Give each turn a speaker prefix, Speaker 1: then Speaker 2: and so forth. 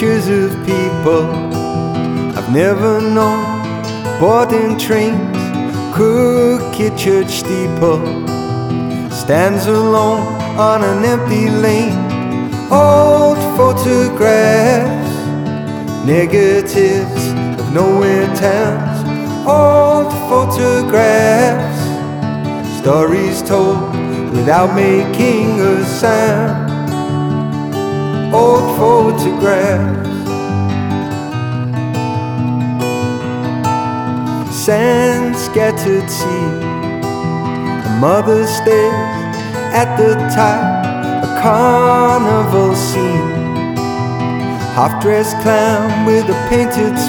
Speaker 1: pictures of people I've never known, boarding trains, crooked church steeple, stands alone on an empty lane. Old photographs, negatives of nowhere towns. Old photographs, stories told without making a sound. Old photographs, sand scattered seed. A mother stares at the top, a carnival scene. Half-dressed clown with a painted